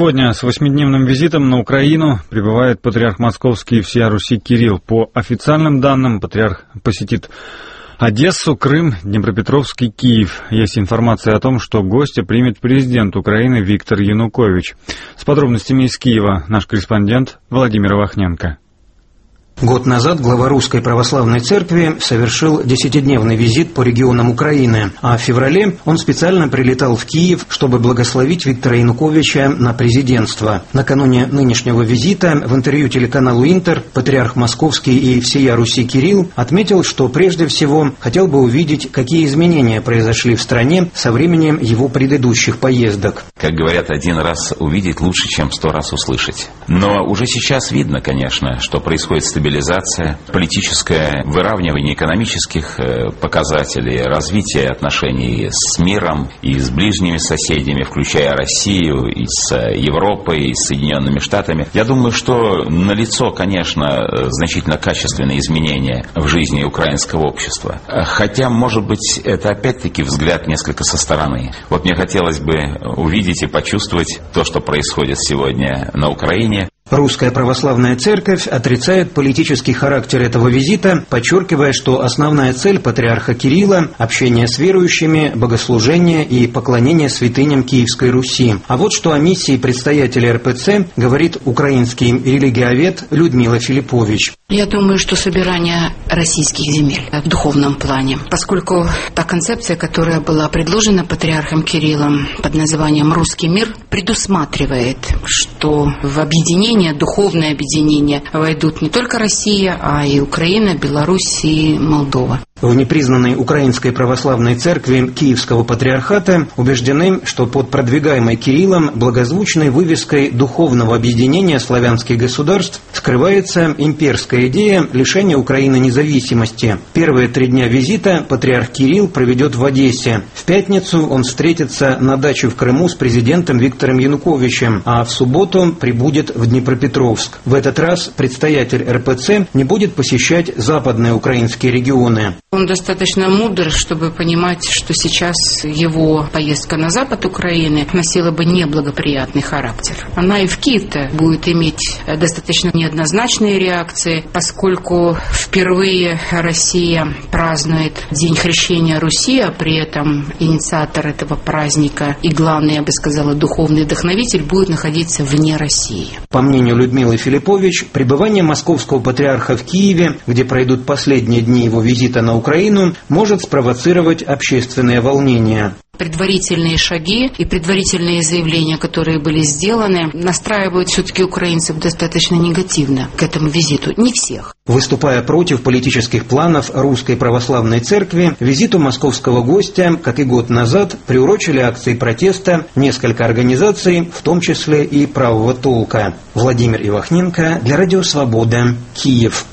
Сегодня с 8-дневным визитом на Украину прибывает патриарх Московский и всея Руси Кирилл. По официальным данным, патриарх посетит Одессу, Крым, Днепропетровск и Киев. Есть информация о том, что гостя примет президент Украины Виктор Янукович. С подробностями из Киева наш корреспондент Владимир Ивахненко. Год назад глава Русской Православной Церкви совершил 10-дневный визит по регионам Украины, а в феврале он специально прилетал в Киев, чтобы благословить Виктора Януковича на президентство. Накануне нынешнего визита в интервью телеканалу «Интер» патриарх Московский и всея Руси Кирилл отметил, что прежде всего хотел бы увидеть, какие изменения произошли в стране со времени его предыдущих поездок. Как говорят, один раз увидеть лучше, чем 100 раз услышать. Но уже сейчас видно, конечно, что происходит стабилизация, политическое выравнивание экономических показателей, развитие отношений с миром и с ближними соседями, включая Россию, и с Европой, и с Соединенными Штатами. Я думаю, что налицо, конечно, значительно качественные изменения в жизни украинского общества. Хотя, может быть, это опять-таки взгляд несколько со стороны. Вот мне хотелось бы увидеть и почувствовать то, что происходит сегодня на Украине. Русская Православная Церковь отрицает политический характер этого визита, подчеркивая, что основная цель патриарха Кирилла – общение с верующими, богослужение и поклонение святыням Киевской Руси. А вот что о миссии предстоятеля РПЦ говорит украинский религиовед Людмила Филиппович. Я думаю, что собирание российских земель в духовном плане, поскольку та концепция, которая была предложена патриархом Кириллом под названием «Русский мир», предусматривает, что в объединение, духовное объединение войдут не только Россия, а и Украина, Беларусь и Молдова. В непризнанной Украинской Православной Церкви Киевского Патриархата убеждены, что под продвигаемой Кириллом благозвучной вывеской духовного объединения славянских государств скрывается имперская идея лишения Украины независимости. Первые 3 дня визита патриарх Кирилл проведет в Одессе. В пятницу он встретится на даче в Крыму с президентом Виктором Януковичем, а в субботу прибудет в Днепропетровск. В этот раз предстоятель РПЦ не будет посещать западные украинские регионы. Он достаточно мудр, чтобы понимать, что сейчас его поездка на запад Украины носила бы неблагоприятный характер. Она и в Киев-то будет иметь достаточно неоднозначные реакции, поскольку впервые Россия празднует День Хрещения Руси, а при этом инициатор этого праздника и главный, я бы сказала, духовный вдохновитель будет находиться вне России. По мнению Людмилы Филиппович, пребывание московского патриарха в Киеве, где пройдут последние дни его визита на Украину, может спровоцировать общественные волнения. Предварительные шаги и предварительные заявления, которые были сделаны, настраивают все-таки украинцев достаточно негативно к этому визиту. Не всех. Выступая против политических планов Русской Православной Церкви, визиту московского гостя, как и год назад, приурочили акции протеста несколько организаций, в том числе и правого толка. Владимир Ивахненко для Радио Свобода, Киев.